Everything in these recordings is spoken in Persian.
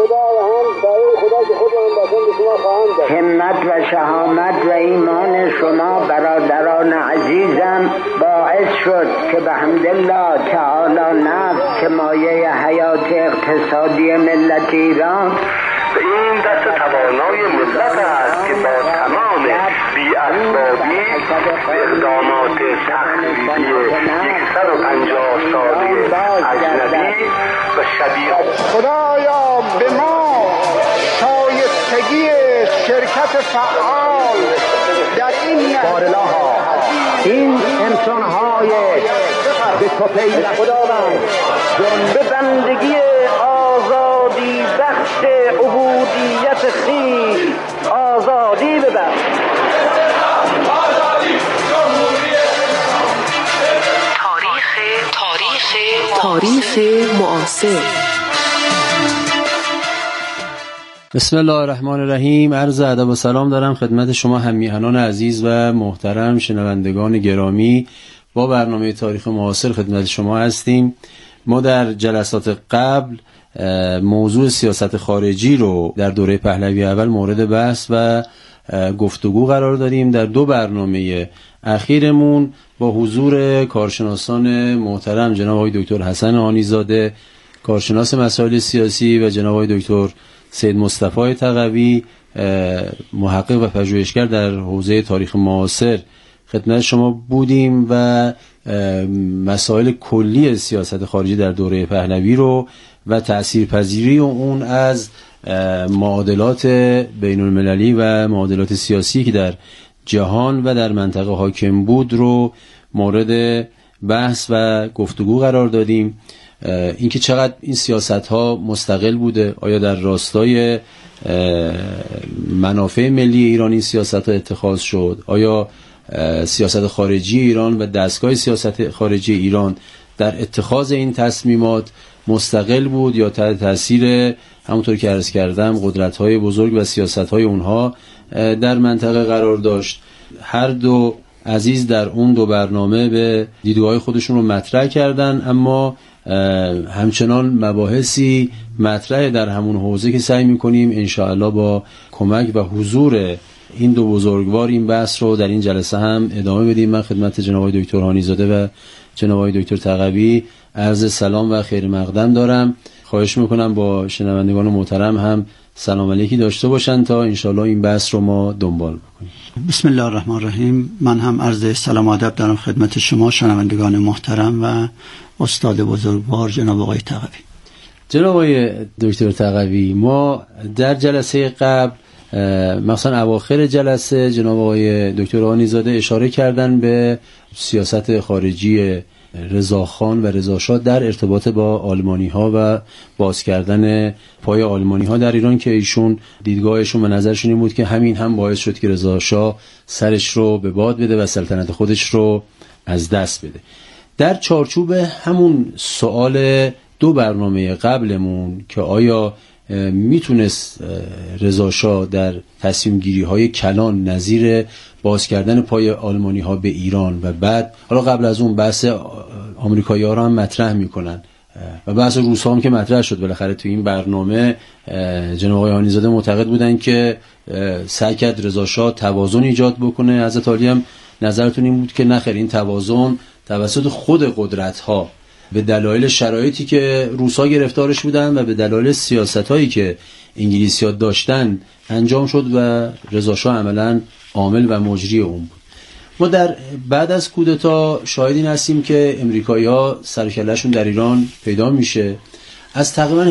همت و شهامت و ایمان شما برادران عزیزم باعث شد که به حمدالله تعالی نفت که مایه حیات اقتصادی ملت ایران به این دست توانای ملت است که با تمام بی‌اسبابی اقدامات تخریبی 150 ساله اجنبی و شبیه خدایا به ما شایستگی شرکت فعال در این بارلاها این انسان‌های به توفیق خداوند جنبه بندگی آزادی بخش عبودیت خویش آزادی ببخش. تاریخ معاصر. بسم الله الرحمن الرحیم. عرض ادب و سلام دارم خدمت شما هم‌میهنان عزیز و محترم شنوندگان گرامی. با برنامه تاریخ معاصر خدمت شما هستیم. ما در جلسات قبل موضوع سیاست خارجی رو در دوره پهلوی اول مورد بحث و گفتگو قرار دادیم. در دو برنامه اخیرمون با حضور کارشناسان محترم جناب آقای دکتر حسن آنی‌زاده کارشناس مسائل سیاسی و جناب آقای دکتر سید مصطفی تقوی محقق و پژوهشگر در حوزه تاریخ معاصر خدمت شما بودیم و مسائل کلی سیاست خارجی در دوره پهلوی رو و تأثیرپذیری اون از معادلات بین المللی و معادلات سیاسی که در جهان و در منطقه حاکم بود رو مورد بحث و گفتگو قرار دادیم. اینکه چقدر این سیاست‌ها مستقل بوده، آیا در راستای منافع ملی ایران این سیاست‌ها اتخاذ شد، آیا سیاست خارجی ایران و دستگاه سیاست خارجی ایران در اتخاذ این تصمیمات مستقل بود یا تحت تاثیر همونطور که عرض کردم قدرت‌های بزرگ و سیاست‌های اونها در منطقه قرار داشت. هر دو عزیز در اون دو برنامه به دیدگاه خودشون رو مطرح کردن، اما همچنان مباحثی مطرح در همون حوزه که سعی می‌کنیم انشاءالله با کمک و حضور این دو بزرگوار این بحث رو در این جلسه هم ادامه بدیم. من خدمت جناب آقای دکتر آنی‌زاده و جناب آقای دکتر تقوی عرض سلام و خیر مقدم دارم. خواهش میکنم با شنوندگان محترم هم سلام علیکی داشته باشن تا انشاءالله این بحث رو ما دنبال بکنیم. بسم الله الرحمن الرحیم. من هم عرض سلام و ادب دارم خدمت شما شنوندگان محترم و استاد بزرگوار جناب آقای تقوی. جناب آقای دکتر تقوی، ما در جلسه قبل مثلا اواخر جلسه جناب آقای دکتر آنی‌زاده اشاره کردن به سیاست خارجی رضاخان و رضاشاه در ارتباط با آلمانی ها و باز کردن پای آلمانی ها در ایران که ایشون دیدگاهشون و نظرشون این بود که همین هم باعث شد که رضاشاه سرش رو به باد بده و سلطنت خودش رو از دست بده. در چارچوب همون سوال دو برنامه قبلمون که آیا میتونست رضاشاه در تصمیم گیری های کلان نظیر باز کردن پای آلمانی ها به ایران و بعد حالا قبل از اون بحث آمریکایی ها رو هم مطرح میکنن و بحث روس ها هم که مطرح شد بالاخره تو این برنامه جناب آقای آنی‌زاده معتقد بودن که سعی کرد رضاشاه توازن ایجاد بکنه. حضرت عالی هم نظرتون این بود که نخیر، این توازن توسط خود قدرت ها به دلایل شرایطی که روس‌ها گرفتارش بودن و به دلایل سیاستایی که انگلیسی‌ها داشتن انجام شد و رضاشاه عملاً عامل و مجری اون بود. ما در بعد از کودتا شاهدین هستیم که امریکایی‌ها سرکله‌شون در ایران پیدا میشه. از تقریباً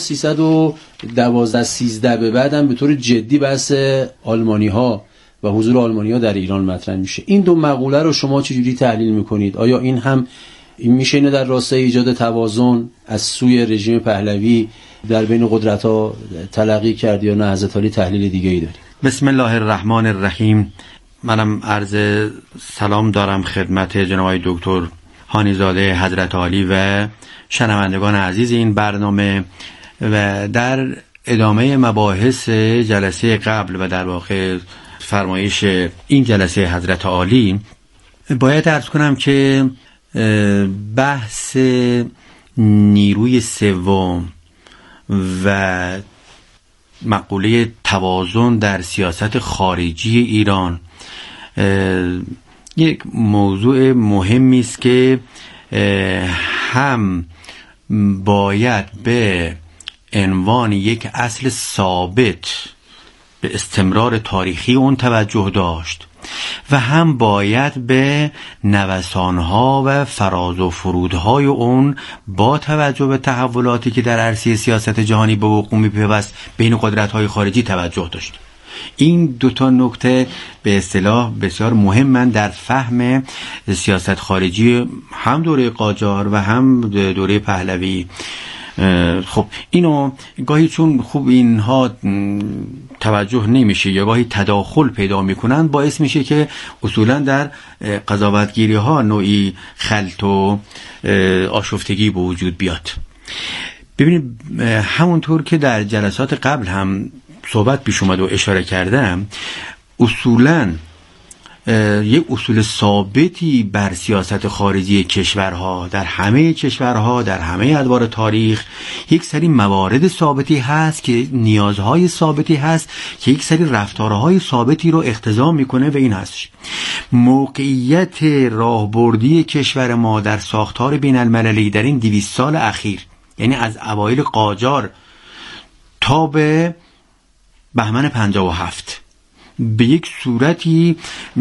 1312-13 به بعد هم به طور جدی بحث آلمانی‌ها و حضور آلمانی‌ها در ایران مطرح میشه. این دو مقوله رو شما چجوری تحلیل میکنید؟ آیا این میشه اینو در راستای ایجاد توازن از سوی رژیم پهلوی در بین قدرت‌ها تلقی کرد یا نه حضرت علی تحلیل دیگه‌ای دارید؟ بسم الله الرحمن الرحیم. منم عرض سلام دارم خدمت جناب دکتر آنی‌زاده حضرت عالی و شنوندگان عزیز این برنامه و در ادامه مباحث جلسه قبل و در واقع فرمایش این جلسه حضرت عالی باید عرض کنم که بحث نیروی سوم و مقوله توازن در سیاست خارجی ایران یک موضوع مهمی است که هم باید به عنوان یک اصل ثابت به استمرار تاریخی اون توجه داشت و هم باید به نوسانها و فراز و فرودهای اون با توجه به تحولاتی که در عرصه سیاست جهانی به وقوع می‌پیوست بین قدرت‌های خارجی توجه داشت. این دوتا نکته به اصطلاح بسیار مهمن در فهم سیاست خارجی هم دوره قاجار و هم دوره پهلوی. خب اینو گاهی چون خوب اینها توجه نمیشه یا گاهی تداخل پیدا میکنن باعث میشه که اصولا در قضاوتگیری ها نوعی خلط و آشفتگی به وجود بیاد. ببینید همونطور که در جلسات قبل هم صحبت پیش اومد و اشاره کردم، اصولا یک اصول ثابتی بر سیاست خارجی کشورها در همه کشورها در همه ادوار تاریخ یک سری موارد ثابتی هست که نیازهای ثابتی هست که یک سری رفتارهای ثابتی رو اقتضا میکنه و این هست موقعیت راهبردی کشور ما در ساختار بین المللی در این 200 سال اخیر، یعنی از اوایل قاجار تا به بهمن 57 به یک صورتی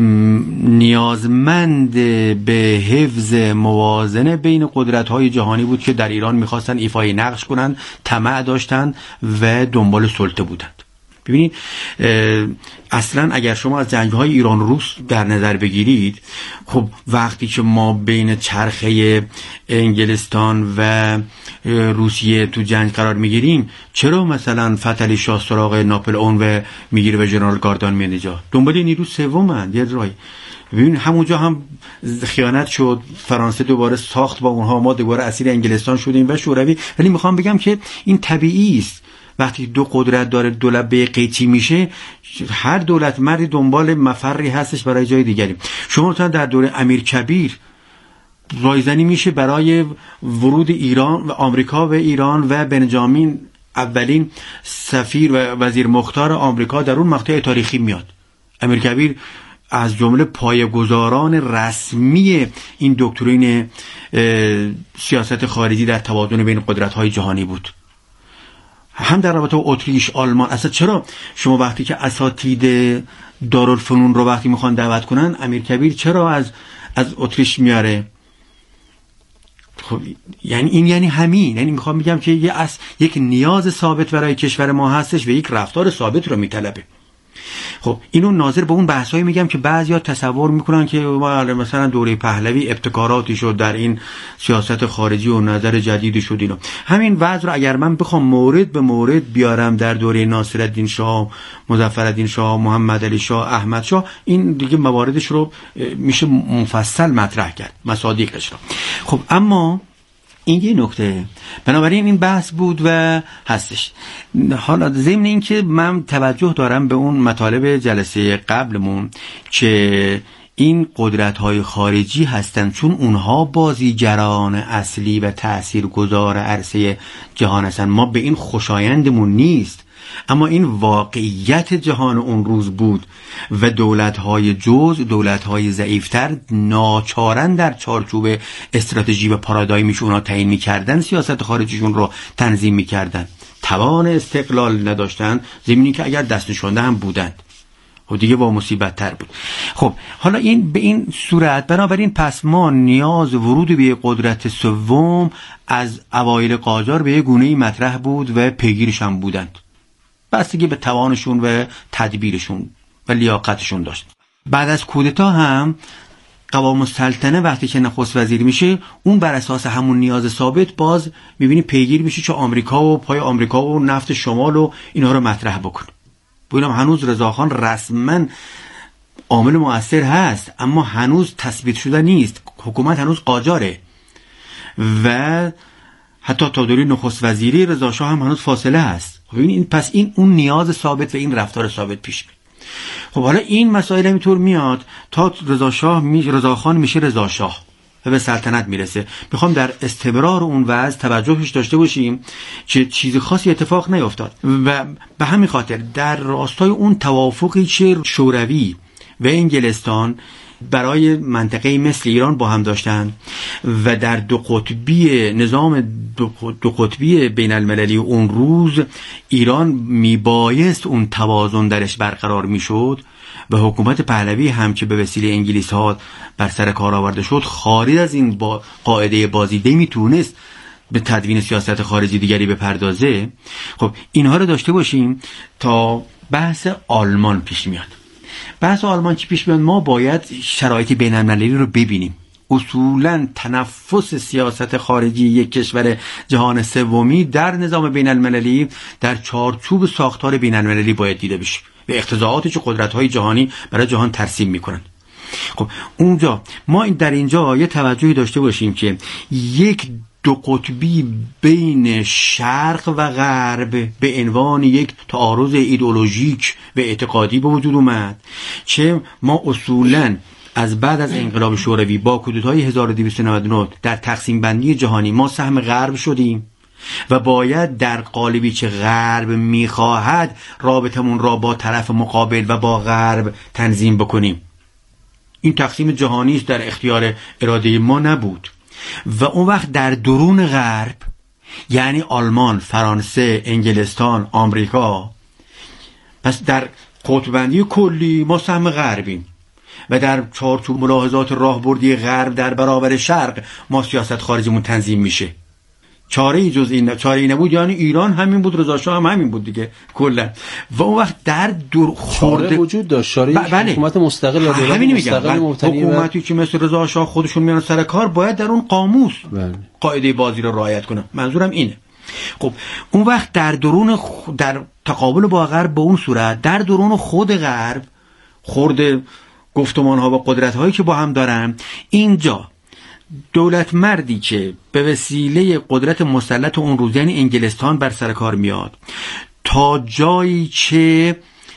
نیازمند به حفظ موازنه بین قدرت‌های جهانی بود که در ایران می‌خواستن ایفای نقش کنند، طمع داشتند و دنبال سلطه بودند. ببینید اصلا اگر شما از جنگ‌های ایران روس در نظر بگیرید، خب وقتی که ما بین چرخه انگلستان و روسیه تو جنگ قرار میگیریم، چرا مثلا فتحعلی شاه سراغ ناپلئون و میگیره و ژنرال گاردان میاد اینجا دنبال نیرو سومن یه راهی. ببین همونجا هم خیانت شد، فرانسه دوباره ساخت با اونها، ما دوباره اسیر انگلستان شدیم و شوروی. ولی میخوام بگم که این طبیعی است، وقتی دو قدرت داره دو لبه قیچی میشه، هر دولت مردی دنبال مفری هستش برای جای دیگری. شما مثلا در دوره امیرکبیر رایزنی میشه برای ورود ایران و آمریکا و ایران و بنجامین اولین سفیر و وزیر مختار آمریکا در اون مقطع تاریخی میاد. امیرکبیر از جمله پایه‌گذاران رسمی این دکترین سیاست خارجی در توازن بین قدرت‌های جهانی بود. هم در رابطه با اتریش، آلمان. اصلا چرا شما وقتی که اساتید دارالفنون رو وقتی میخوان دعوت کنن، امیرکبیر چرا از اتریش میاره؟ خب یعنی همین، یعنی میخوام بگم که یک نیاز ثابت برای کشور ما هستش و یک رفتار ثابت رو میطلبه. خب اینو ناظر به اون بحثایی میگم که بعضیا تصور میکنن که مثلا دوره پهلوی ابتکاراتی شد در این سیاست خارجی و نظر جدیدی شد. اینو همین وضع رو اگر من بخوام مورد به مورد بیارم در دوره ناصرالدین شاه، مظفرالدین شاه، محمدعلی شاه، احمد شاه، این دیگه مواردش رو میشه مفصل مطرح کرد، مصادیقش رو. خب اما این یه نکته، بنابراین این بحث بود و هستش. حالا ضمن این که من توجه دارم به اون مطالب جلسه قبلمون که این قدرت‌های خارجی هستن، چون اونها بازیگران اصلی و تأثیرگذار عرصه جهان هستن. ما به این خوشایندمون نیست، اما این واقعیت جهان اون روز بود و دولت‌های جزء، دولت‌های ضعیف‌تر ناچارن در چارچوب استراتژی و پارادایمیش اونا تعیین می‌کردن، سیاست خارجیشون رو تنظیم می‌کردن. توان استقلال نداشتن، ضمن که اگر دست نشانده هم بودند و دیگه با مصیبت تر بود. خب حالا این به این صورت، بنابراین پس ما نیاز ورود به قدرت سوم از اوایل قاجار به یه گونه‌ای مطرح بود و پیگیرش هم بودند، بستگی به توانشون و تدبیرشون و لیاقتشون داشت. بعد از کودتا هم قوام السلطنه وقتی که نخست وزیر میشه، اون بر اساس همون نیاز ثابت باز میبینی پیگیر میشه که آمریکا و پای آمریکا و نفت شمال و اینا رو مطرح بکن. ببینم هنوز رضاخان رسما عامل مؤثر هست، اما هنوز تثبیت شده نیست، حکومت هنوز قاجاره و حتی تا دوره نخست وزیری رضا شاه هم هنوز فاصله هست. خب این پس این اون نیاز ثابت و این رفتار ثابت پیش میاد. خب حالا این مسائل اینطور میاد تا رضا خان میشه رضا شاه. و به سلطنت میرسه. میخوام در استمرار اون وضع توجهش داشته باشیم که چیز خاصی اتفاق نیفتاد و به همین خاطر در راستای اون توافقی که شوروی و انگلستان برای منطقه مثل ایران با هم داشتن و در دو قطبی نظام دو قطبی بین المللی اون روز ایران میبایست اون توازن درش برقرار میشد و حکومت پهلوی هم که به وسیله انگلیس ها بر سر کار آورده شد خارج از این قاعده بازی نمیتونست به تدوین سیاست خارجی دیگری بپردازه. خب اینها رو داشته باشیم تا بحث آلمان پیش میاد. بحث آلمان که پیش میاد ما باید شرایط بین المللی رو ببینیم. اصولا تنفس سیاست خارجی یک کشور جهان سومی در نظام بین المللی در چارچوب ساختار بین المللی باید دیده بشه و اقتضاعاتی که قدرت‌های جهانی برای جهان ترسیم میکنن. خب اونجا ما در اینجا یه توجهی داشته باشیم که یک دو قطبی بین شرق و غرب به عنوان یک تعارض ایدئولوژیک و اعتقادی به وجود اومد که ما اصولاً از بعد از انقلاب شوروی با کودتای 1299 در تقسیم بندی جهانی ما سهم غرب شدیم و باید در قالبی که غرب میخواهد رابطمون را با طرف مقابل و با غرب تنظیم بکنیم. این تقسیم جهانی است، در اختیار اراده ما نبود و اون وقت در درون غرب یعنی آلمان، فرانسه، انگلستان، آمریکا، پس در قطب‌بندی کلی ما سهم غربیم و در چارچوب ملاحظات راهبردی غرب در برابر شرق ما سیاست خارجیمون تنظیم میشه. چاره‌ای جز این چاره‌ای نبود، یعنی ایران همین بود، رضا شاه هم همین بود دیگه کلا. و اون وقت در چاره وجود داشت، چاره حکومت مستقل یا دولت مستقل مبتنی بر حکومتی که مثل رضا شاه خودشون میان سر کار باید در اون قاموس قاعده بازی رو رعایت کنه. منظورم اینه. خب اون وقت در درون در تقابل با غرب به اون صورت در درون خود غرب خورده گفتمان ها و قدرت هایی که با هم دارن، اینجا دولت مردی که به وسیله قدرت مسلط اون روز یعنی انگلستان بر سر کار میاد تا جایی که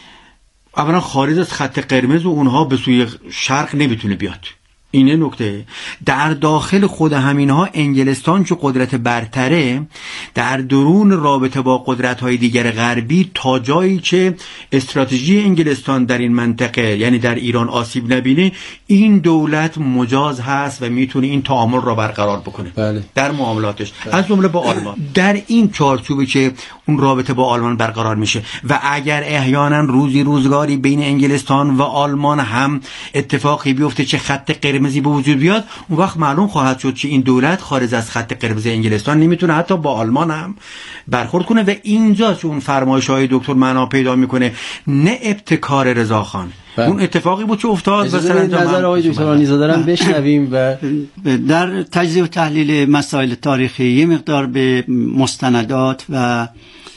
اولا خارج از خط قرمز و اونها به سوی شرق نمیتونه بیاد. اینه نکته. در داخل خود همینها انگلستان که قدرت برتره در درون رابطه با قدرت‌های دیگر غربی تا جایی که استراتژی انگلستان در این منطقه یعنی در ایران آسیب نبینه این دولت مجاز هست و میتونه این تعامل را برقرار بکنه. بله. در معاملاتش از جمله با آلمان. در این چارچوبی که اون رابطه با آلمان برقرار میشه و اگر احیانا روزگاری بین انگلستان و آلمان هم اتفاقی بیفته که خط قرمزی به وجود بیاد، اون وقت معلوم خواهد شد که این دولت خارج از خط قرمز انگلستان نمیتونه حتی با آلمان هم برخورد کنه و اینجا چون فرمایش‌های دکتر معنا پیدا میکنه نه ابتکار رضاخان. اون اتفاقی بود که افتاد. مثلا نظر آقای دکتر آنیزاده رو بشنویم و در تجزیه و تحلیل مسائل تاریخی یه مقدار به مستندات و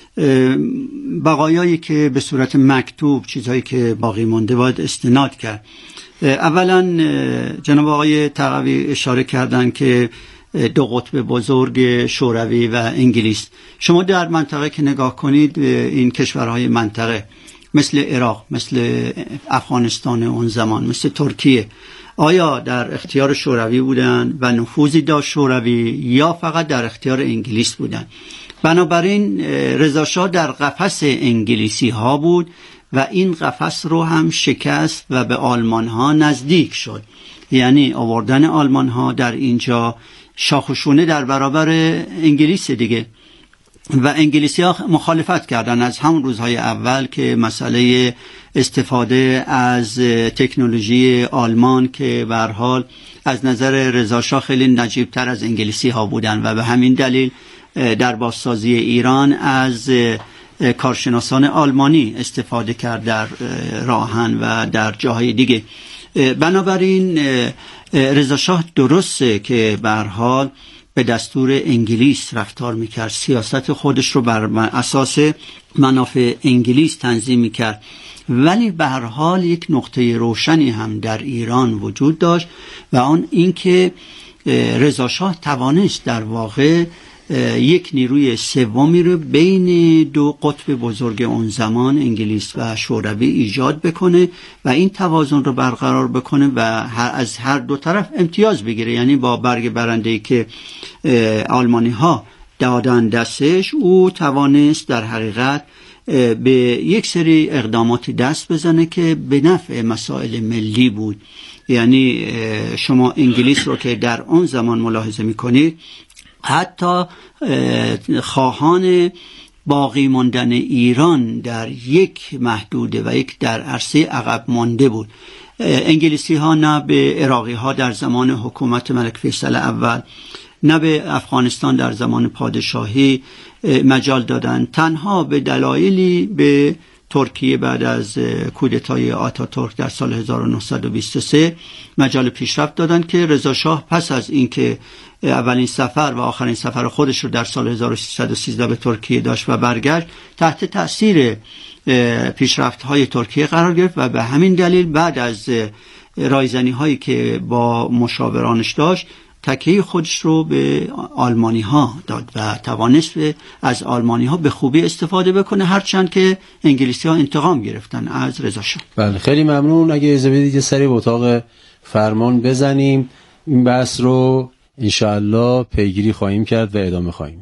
بقایایی که به صورت مکتوب چیزهایی که باقی مونده باید استناد کرد. اولا جناب آقای تقوی اشاره کردن که دو قطب بزرگ شوروی و انگلیس، شما در منطقه که نگاه کنید این کشورهای منطقه مثل عراق، مثل افغانستان اون زمان، مثل ترکیه، آیا در اختیار شوروی بودن و نفوذی داشت شوروی یا فقط در اختیار انگلیس بودن؟ بنابراین رضا شاه در قفس انگلیسی ها بود و این قفس رو هم شکست و به آلمان ها نزدیک شد. یعنی آوردن آلمان ها در اینجا شاخشونه در برابر انگلیس دیگه و انگلیسی ها مخالفت کردن از همون روزهای اول که مسئله استفاده از تکنولوژی آلمان که به هر حال از نظر رضا شاه خیلی نجیب تر از انگلیسی ها بودن و به همین دلیل در بازسازی ایران از کارشناسان آلمانی استفاده کرد در راهن و در جاهای دیگه. بنابراین رضا شاه درسته که به هر حال به دستور انگلیس رفتار میکرد، سیاست خودش رو بر اساس منافع انگلیس تنظیم میکرد، ولی به هر حال یک نقطه روشنی هم در ایران وجود داشت و آن این که رضا شاه توانست در واقع یک نیروی سومی رو بین دو قطب بزرگ اون زمان انگلیس و شوروی ایجاد بکنه و این توازن رو برقرار بکنه و از هر دو طرف امتیاز بگیره. یعنی با برگ برنده‌ای که آلمانی ها دادن دستش، او توانست در حقیقت به یک سری اقدامات دست بزنه که به نفع مسائل ملی بود. یعنی شما انگلیس رو که در اون زمان ملاحظه میکنید، حتی خواهان باقی ماندن ایران در یک محدوده و یک در عرصه عقب مانده بود. انگلیسی ها نه به عراقی ها در زمان حکومت ملک فیصل اول، نه به افغانستان در زمان پادشاهی مجال دادن. تنها به دلایلی به ترکیه بعد از کودتای آتاتورک در سال 1923 مجال پیشرفت دادن که رضا شاه پس از اینکه اولین سفر و آخرین سفر خودش رو در سال 1313 به ترکیه داشت و برگشت، تحت تأثیر پیشرفت‌های ترکیه قرار گرفت و به همین دلیل بعد از رایزنی هایی که با مشاورانش داشت، تکیه خودش رو به آلمانی ها داد و توانست از آلمانی ها به خوبی استفاده بکنه، هرچند که انگلیسی ها انتقام گرفتن از رضا شاه. بله، خیلی ممنون. اگه اجازه بدید یه سری به اتاق فرمان بزنیم، این بحث رو انشاءالله پیگیری خواهیم کرد و ادامه خواهیم.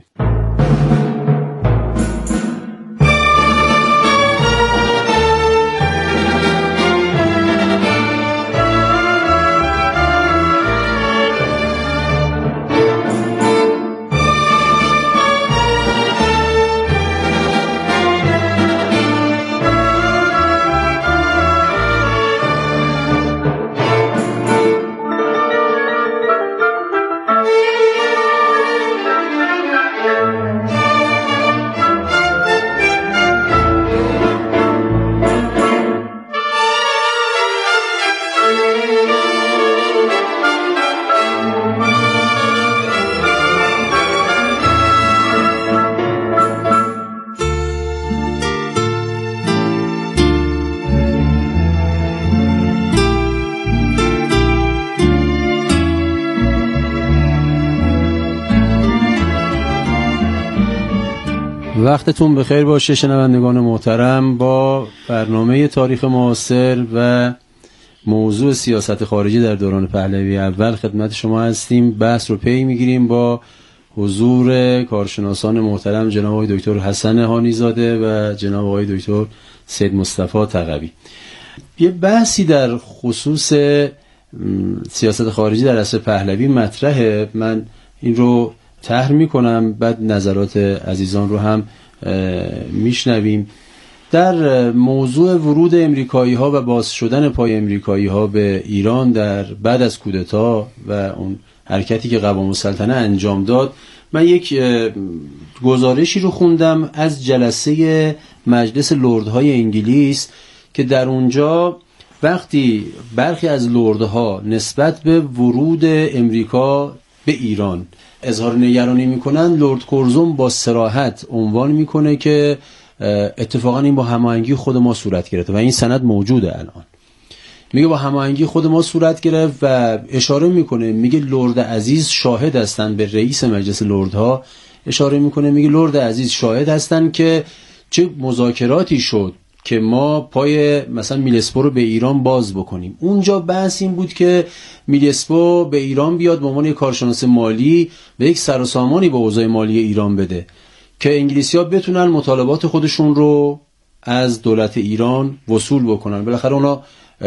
وقتتون بخیر باشه شنوندگان محترم. با برنامه تاریخ معاصر و موضوع سیاست خارجی در دوران پهلوی اول خدمت شما هستیم. بحث رو پی میگیریم با حضور کارشناسان محترم جناب آقای دکتر حسن هانیزاده و جناب آقای دکتر سید مصطفی تقوی. یه بحثی در خصوص سیاست خارجی در عصر پهلوی مطرحه. من این رو طرح میکنم، بعد نظرات عزیزان رو هم میشنویم. در موضوع ورود امریکایی ها و باز شدن پای امریکایی ها به ایران در بعد از کودتا و اون حرکتی که قوام السلطنه انجام داد، من یک گزارشی رو خوندم از جلسه مجلس لردهای انگلیس که در اونجا وقتی برخی از لردها نسبت به ورود امریکا به ایران اظهار نگرانی میکنن، لرد کورزون با صراحت عنوان میکنه که اتفاقا این با هماهنگی خود ما صورت گرفته و این سند موجوده الان. میگه با هماهنگی خود ما صورت گرفت و اشاره میکنه، میگه لرد عزیز شاهد هستن، به رئیس مجلس لردها اشاره میکنه، میگه لرد عزیز شاهد هستن که چه مذاکراتی شد که ما پای مثلا میلسپو رو به ایران باز بکنیم. اونجا بحث این بود که میلسپو به ایران بیاد به عنوان یک کارشناس مالی و یک سر و سامانی به اوضاع مالی ایران بده که انگلیسی‌ها بتونن مطالبات خودشون رو از دولت ایران وصول بکنن. بالاخره اونا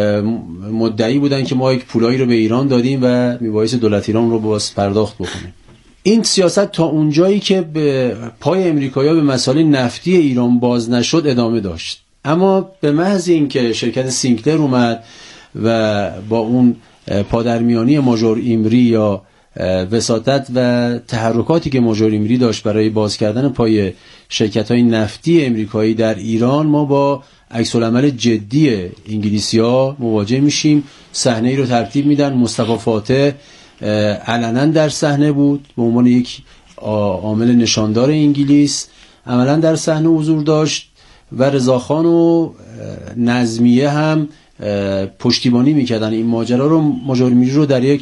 مدعی بودن که ما یک پولایی رو به ایران دادیم و میبایست دولت ایران رو باز پرداخت بکنه. این سیاست تا اونجایی که به پای امریکایی‌ها به مسائل نفتی ایران باز نشد ادامه داشت. اما به محض اینکه شرکت سینکلر اومد و با اون پادرمیانی ماژور ایمری یا وساطت و تحرکاتی که ماژور ایمری داشت برای باز کردن پای شرکت‌های نفتی امریکایی در ایران، ما با عکس‌العمل جدی انگلیسی‌ها مواجه میشیم. صحنه‌ای رو ترتیب میدن. مصطفی فاتح علنا در صحنه بود به عنوان یک عامل نشاندار انگلیس، عملا در صحنه حضور داشت و رضاخان و نظمیه هم پشتیبانی میکردن این ماجرا رو. ماژور ایمری رو در یک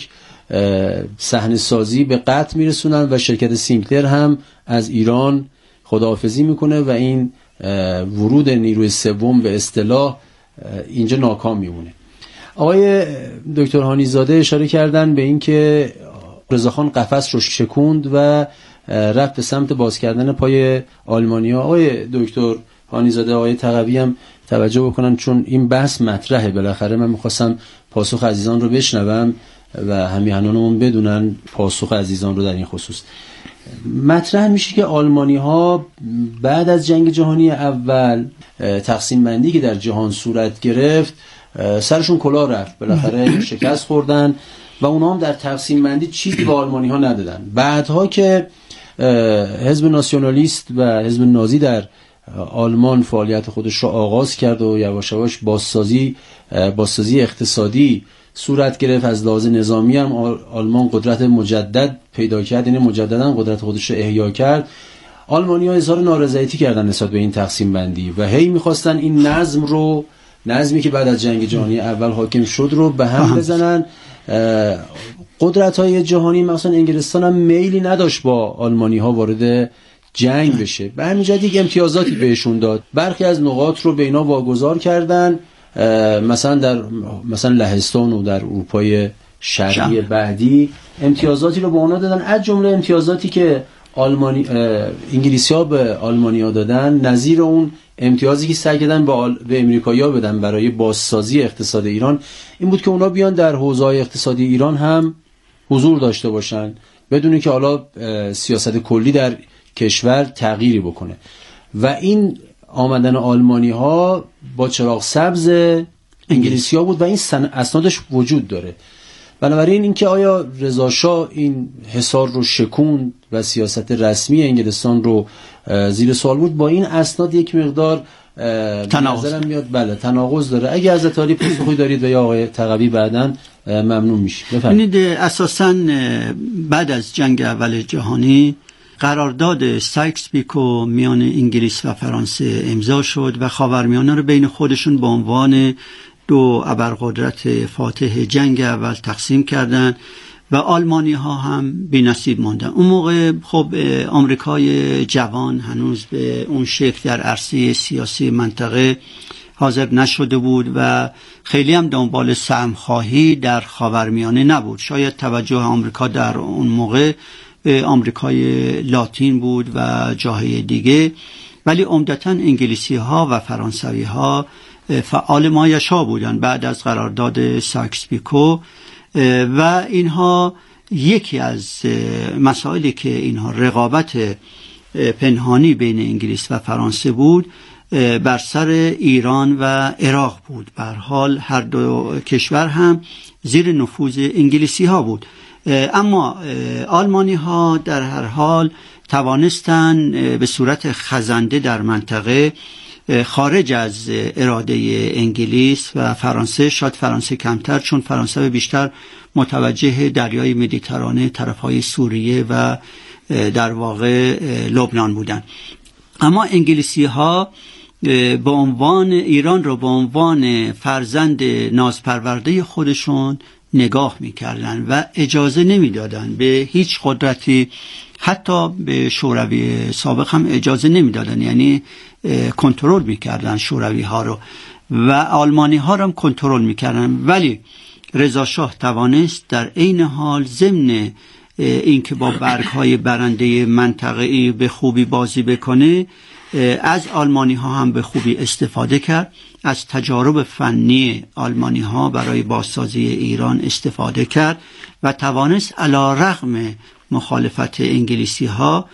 صحنه سازی به قطع میرسونن و شرکت سینکلر هم از ایران خداحافظی میکنه و این ورود نیروی سوم به اصطلاح اینجا ناکام میمونه. آقای دکتر هانی زاده اشاره کردن به این که رضاخان قفس رو شکوند و رفت به سمت باز کردن پای آلمانی‌ها. آقای دکتر هانی زاده، آقای تقوی هم توجه بکنن چون این بحث مطرحه، بالاخره من می‌خواستم پاسخ عزیزان رو بشنوم و همیهنانمون بدونن پاسخ عزیزان رو در این خصوص. مطرح میشه که آلمانی‌ها بعد از جنگ جهانی اول تقسیم بندی که در جهان صورت گرفت سرشون کلاه رفت، بالاخره شکست خوردن و اونا هم در تقسیم بندی چیزی به آلمانی‌ها ندادن. بعدها که حزب ناسیونالیست و حزب نازی در آلمان فعالیت خودش را آغاز کرد و یواش یواش بازسازی اقتصادی صورت گرفت، از لحاظ نظامی هم آلمان قدرت مجدد پیدا کرد، یعنی مجددا قدرت خودش رو احیا کرد. آلمانی‌ها اظهار نارضایتی کردن نسبت به این تقسیم بندی و هی می‌خواستن این نظمی که بعد از جنگ جهانی اول حاکم شد رو به هم بزنن. قدرت‌های جهانی مثلا انگلستان هم میلی نداشت با آلمانی‌ها وارد جنگ بشه، به همین جهت یک امتیازاتی بهشون داد. برخی از نقاط رو به اینا واگذار کردن، مثلا لهستان و در اروپای شرقی بعدی امتیازاتی رو به اونا دادن، از جمله امتیازاتی که انگلیسی‌ها به آلمانی‌ها دادن. نظیر اون امتیازی که سعی کردن به امریکایی‌ها بدن برای بازسازی اقتصاد ایران این بود که اونا بیان در حوزه‌های اقتصادی ایران هم حضور داشته باشن بدون که حالا سیاست کلی در کشور تغییری بکنه. و این آمدن آلمانی‌ها با چراغ سبز انگلیسی‌ها بود و این اسنادش وجود داره. بنابراین اینکه آیا رضا شاه این حصار رو شکوند و سیاست رسمی انگلستان رو زیر سوال بود، با این اسناد یک مقدار نظرم میاد بله تناقض داره. اگه حضرت عالی پاسخی دارید و یا آقای تقوی بعداً ممنون میشیم. ببینید اساساً بعد از جنگ اول جهانی قرارداد سایکس پیکو میان انگلیس و فرانسه امضا شد و خاورمیانه رو بین خودشون به عنوان دو ابرقدرت فاتح جنگ اول تقسیم کردن و آلمانی ها هم بی نصیب موندن. اون موقع خب آمریکای جوان هنوز به اون شکل در عرصه سیاسی منطقه حاضر نشده بود و خیلی هم دنبال سهم‌خواهی در خاورمیانه نبود. شاید توجه آمریکا در اون موقع آمریکای لاتین بود و جاهای دیگه، ولی عمدتاً انگلیسی ها و فرانسوی ها فعال مایشا بودن بعد از قرارداد سایکس پیکو و اینها یکی از مسائلی که اینها رقابت پنهانی بین انگلیس و فرانسه بود بر سر ایران و عراق بود. به هر حال هر دو کشور هم زیر نفوذ انگلیسی ها بود، اما آلمانی ها در هر حال توانستن به صورت خزنده در منطقه خارج از اراده انگلیس و فرانسه، شاید فرانسه کمتر چون فرانسه بیشتر متوجه دریای مدیترانه طرفهای سوریه و در واقع لبنان بودن، اما انگلیسی ها به عنوان ایران رو به عنوان فرزند نازپرورده خودشون نگاه میکردن و اجازه نمیدادن به هیچ قدرتی، حتی به شوروی سابق هم اجازه نمیدادن، یعنی کنترل میکردن شوروی ها رو و آلمانی ها رو هم کنترل میکردن. ولی رضا شاه توانست در عین حال ضمن اینکه با برگ های برنده منطقه‌ای به خوبی بازی بکنه از آلمانی ها هم به خوبی استفاده کرد، از تجارب فنی آلمانی ها برای بازسازی ایران استفاده کرد و توانست علی رغم مخالفت انگلیسی ها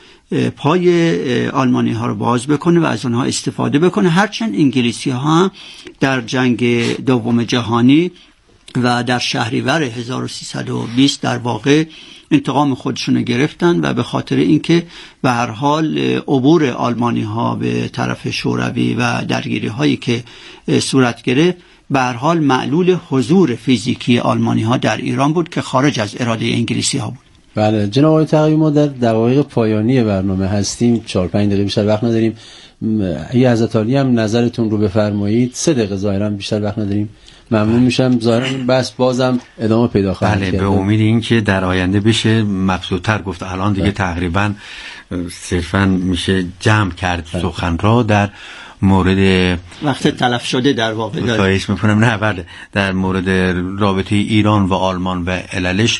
پای آلمانی ها رو باز بکنه و از آنها استفاده بکنه. هرچند انگلیسی ها در جنگ دوم جهانی و در شهریور 1320 در واقع انتقام خودشون رو گرفتن و به خاطر اینکه به هر حال عبور آلمانی ها به طرف شوروی و درگیری هایی که صورت گرفت به هر حال معلول حضور فیزیکی آلمانی ها در ایران بود که خارج از اراده انگلیسی ها بود. بله جناب آقای تقوی، ما در دقایق پایانی برنامه هستیم، 4-5 دقیقه بیشتر وقت نداریم. اگه حضرت عالی هم نظرتون رو بفرمایید، 3 دقیقه ظاهرا بیشتر وقت نداریم. ممنون میشم. ظاهرا این بحث بازم ادامه پیدا خواهد کرد. بله، به امید این که در آینده بشه مبسوط‌تر گفت. الان دیگه تقریبا صرفا میشه جمع کرد سخن را در مورد وقت تلف شده در واقع داره. خواهش میکنم. نه بله، در مورد رابطه ایران و آلمان و عللش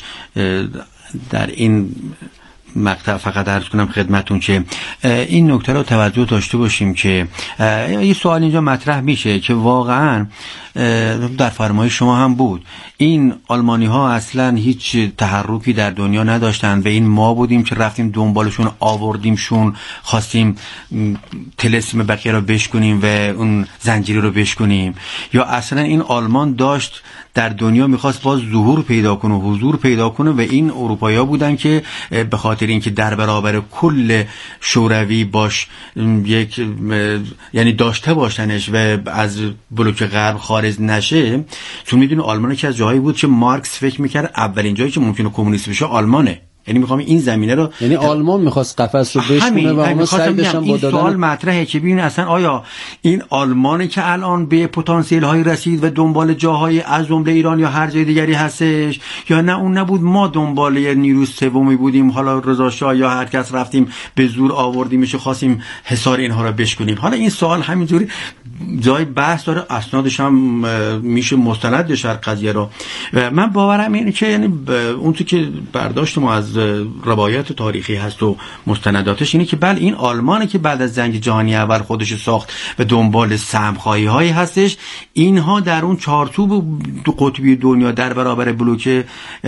در این مقطع فقط عرض کنم خدمتون که این نکته رو توجه داشته باشیم که یه سوال اینجا مطرح میشه که واقعا در فرمایش شما هم بود، این آلمانی ها اصلا هیچ تحرکی در دنیا نداشتن و این ما بودیم که رفتیم دنبالشون، آوردیمشون، خواستیم طلسم بقیه رو بشکنیم و اون زنجیره رو بشکنیم، یا اصلا این آلمان داشت در دنیا میخواست باز ظهور پیدا کنه و حضور پیدا کنه و این اروپایی‌ها بودن که به خاطر اینکه در برابر کل شوروی باش یک یعنی داشته باشنش و از بلوک غرب خارج نشه، چون میدونی آلمان که از جاهایی بود که مارکس فکر میکرد اولین جایی که ممکنه کمونیست بشه آلمانه. یعنی میخوام این زمینه رو، یعنی آلمان میخواست قفس رو بشکنه و اونا سعی داشتن با دادن. سوال مطرحه که ببین اصلا آیا این آلمانی که الان به پتانسیل های رسید و دنبال جاهای از جمله ایران یا هر جای دیگری هستش، یا نه اون نبود ما دنبال یه نیروی سومی بودیم، حالا رضا شاه یا هر کس رفتیم به زور آوردیمش و خواستیم حصار اینها رو بشکنیم. حالا این سوال همینجوری جای بحث داره، اسنادش هم میشه مستندش هر قضیه رو. من باورم اینه که یعنی اون تو که برداشت ما از روایت تاریخی هست و مستنداتش اینه که بله این آلمانی که بعد از جنگ جهانی اول خودش ساخت و دنبال سهم‌خواهی هایی هستش، اینها در اون چارچوب دو قطبی دنیا در برابر بلوک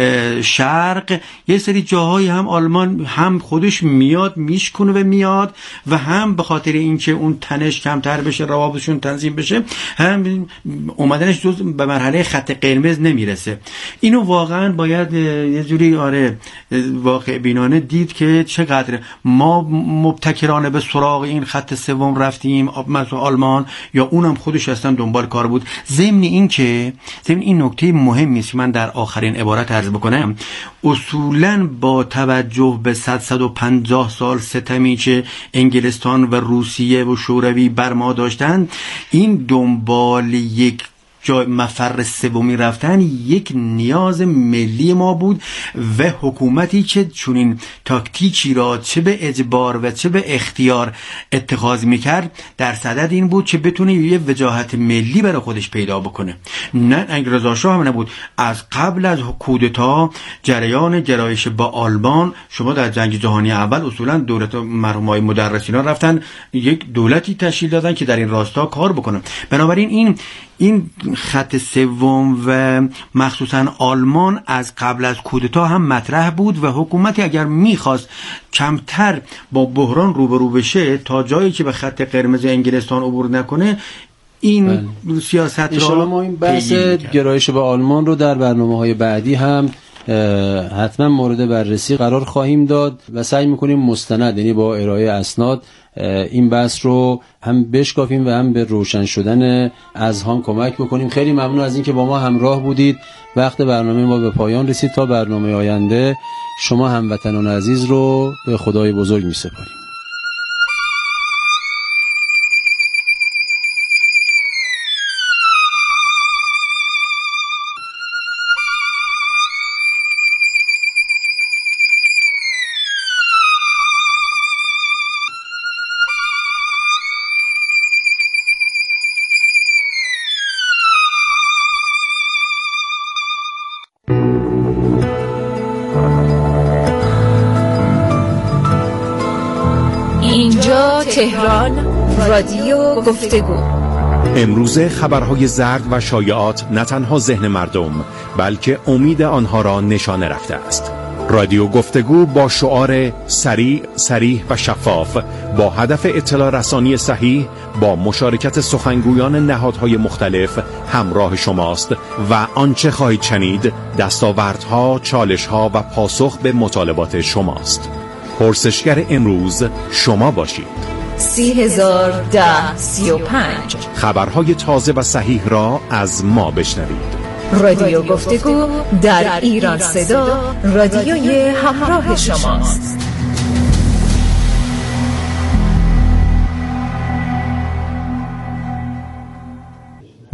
شرق یه سری جاهایی هم آلمان هم خودش میاد میشکنه و میاد و هم به خاطر اینکه اون تنش کمتر بشه، روابطشون تنظیم بشه، هم اومدنش جز به مرحله خط قرمز نمیرسه. اینو واقعا باید یه جوری واقع بینانه دید که چقدر ما مبتکرانه به سراغ این خط سوم رفتیم، مثلا آلمان یا اونم خودش اصلا دنبال کار بود. ضمن این نکته مهمی است من در آخرین عبارت عرض بکنم، اصولا با توجه به 150 سال ستمی که انگلستان و روسیه و شوروی بر ما داشتن، این دنبال یک جای مفر سومی رفتن یک نیاز ملی ما بود و حکومتی که چنین تاکتیکی را چه به اجبار و چه به اختیار اتخاذ میکرد در صدد این بود که بتونه یه وجاهت ملی برای خودش پیدا بکنه. نه رضا شاه هم نبود، از قبل از کودتا جریان گرایش با آلمان، شما در جنگ جهانی اول اصولا دولت مرحومای مدرسینا رفتن یک دولتی تشکیل دادن که در این راستا کار بکنن. بنابراین این خط سوم و مخصوصا آلمان از قبل از کودتا هم مطرح بود و حکومتی اگر میخواست کمتر با بحران روبرو بشه تا جایی که به خط قرمز انگلستان عبور نکنه، این سیاست را ما این بحث گرایش به آلمان رو در برنامه‌های بعدی هم حتما مورد بررسی قرار خواهیم داد و سعی میکنیم مستند، یعنی با ارائه اسناد، این بحث رو هم بشکافیم و هم به روشن شدن اذهان کمک بکنیم. خیلی ممنون از اینکه با ما همراه بودید. وقت برنامه ما به پایان رسید. تا برنامه آینده شما هموطنان عزیز رو به خدای بزرگ می‌سپاریم. اینجا تهران، رادیو گفتگو. امروزه خبرهای زرد و شایعات نه تنها ذهن مردم بلکه امید آنها را نشانه رفته است. رادیو گفتگو با شعار سریع، صریح و شفاف با هدف اطلاع رسانی صحیح با مشارکت سخنگویان نهادهای مختلف همراه شماست و آنچه خواهید شنید دستاوردها، چالشها و پاسخ به مطالبات شماست. پرسشگر امروز شما باشید. 301035 خبرهای تازه و صحیح را از ما بشنوید. رادیو گفتگو در ایران صدا، رادیوی همراه شماست.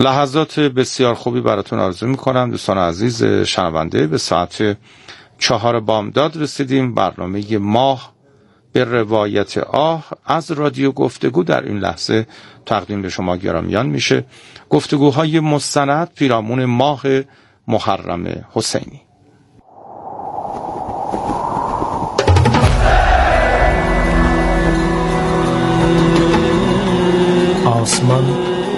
لحظات بسیار خوبی براتون آرزو میکنم دوستان عزیز شنونده. به ساعت 4 بامداد رسیدیم. برنامه ماه به روایت آه از رادیو گفتگو در این لحظه تقدیم به شما گرامیان میشه. گفتگوهای مستند پیرامون ماه محرم حسینی. آسمان